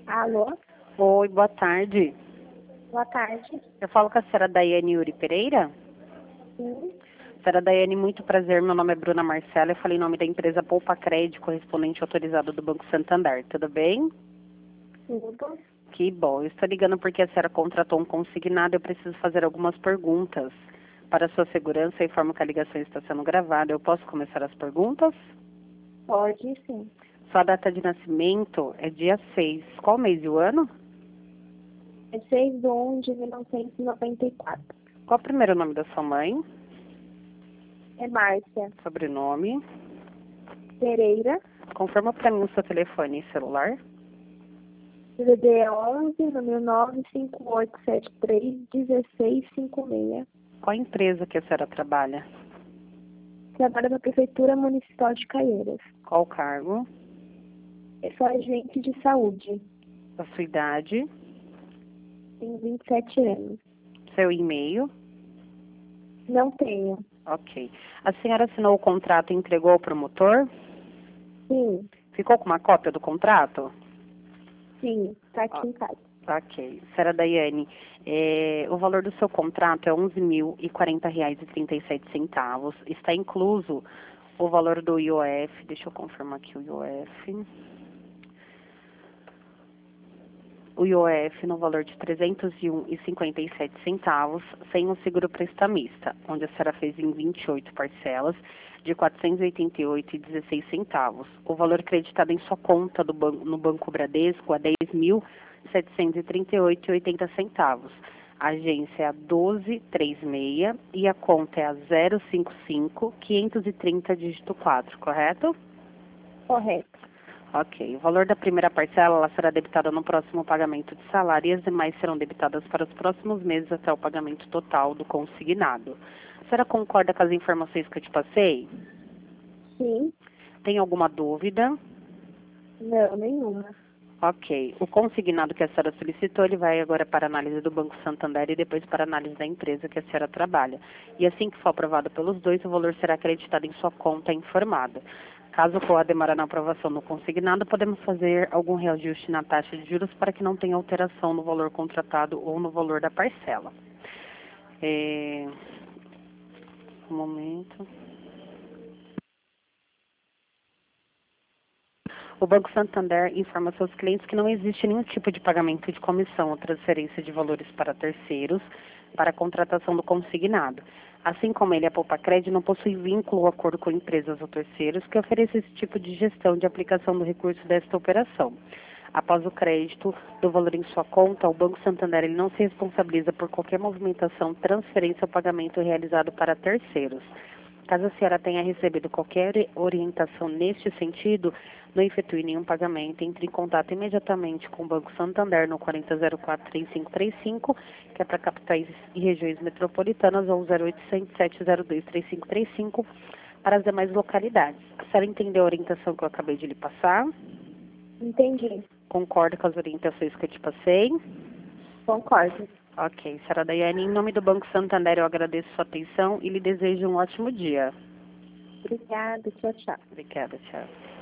Alô? Oi, boa tarde. Boa tarde. Eu falo com a senhora Daiane Yuri Pereira. Sim, Senhora Daiane, muito prazer. Meu nome é Bruna Marcela. Eu falei em nome da empresa Poupa Crédito, correspondente autorizado do Banco Santander. Tudo bem? tudo. Que bom. Eu estou ligando porque a senhora contratou um consignado. Eu preciso fazer algumas perguntas. Para sua segurança, eu informo que a ligação está sendo gravada. Eu posso começar as perguntas? Pode sim. Sua data de nascimento é dia 6. Qual mês e o ano? É 6/1/1994. Qual o primeiro nome da sua mãe? É Márcia Sobrenome? Pereira, Confirma para mim o seu telefone e celular. DDD 11, número 95873-1656. Qual a empresa que a senhora trabalha? Trabalho na Prefeitura Municipal de Caieiras. Qual o cargo? Eu sou agente de saúde. A sua idade? Tenho 27 anos. Seu e-mail? Não tenho. Ok. A senhora assinou o contrato e entregou ao promotor? Sim, Ficou com uma cópia do contrato? sim. Tá aqui em casa. Ok. Senhora Daiane, o valor do seu contrato é R$ 11.040,37. Está incluso o valor do IOF. Deixa eu confirmar aqui o IOF. O IOF no valor de R$ 301,57, sem o seguro prestamista, onde a senhora fez em 28 parcelas de R$ 488,16. O valor creditado em sua conta no Banco Bradesco é R$ 10.738,80. A agência é a 1236 e a conta é a 055-530 dígito 4, correto? Correto. Ok. O valor da primeira parcela ela será debitada no próximo pagamento de salário e as demais serão debitadas para os próximos meses até o pagamento total do consignado. A senhora concorda com as informações que eu te passei? Sim. Tem alguma dúvida? Não, nenhuma. Ok. O consignado que a senhora solicitou, ele vai agora para a análise do Banco Santander e depois para a análise da empresa que a senhora trabalha. E assim que for aprovado pelos dois, o valor será acreditado em sua conta informada. Caso for demorar na aprovação do consignado, podemos fazer algum reajuste na taxa de juros para que não tenha alteração no valor contratado ou no valor da parcela. Um momento. O Banco Santander informa seus clientes que não existe nenhum tipo de pagamento de comissão ou transferência de valores para terceiros para a contratação do consignado. Assim como ele, a Poupa Crédito não possui vínculo ou acordo com empresas ou terceiros que ofereçam esse tipo de gestão de aplicação do recurso desta operação. Após o crédito do valor em sua conta, o Banco Santander ele não se responsabiliza por qualquer movimentação, transferência ou pagamento realizado para terceiros. Caso a senhora tenha recebido qualquer orientação neste sentido, não efetue nenhum pagamento, entre em contato imediatamente com o Banco Santander no 4004-3535, que é para capitais e regiões metropolitanas, ou 0800 702 3535 para as demais localidades. A senhora entendeu a orientação que eu acabei de lhe passar? Entendi. Concorda com as orientações que eu te passei? Concordo. Ok, senhora Daiane, em nome do Banco Santander eu agradeço sua atenção e lhe desejo um ótimo dia. Obrigada. Tchau, tchau. Obrigada, tchau.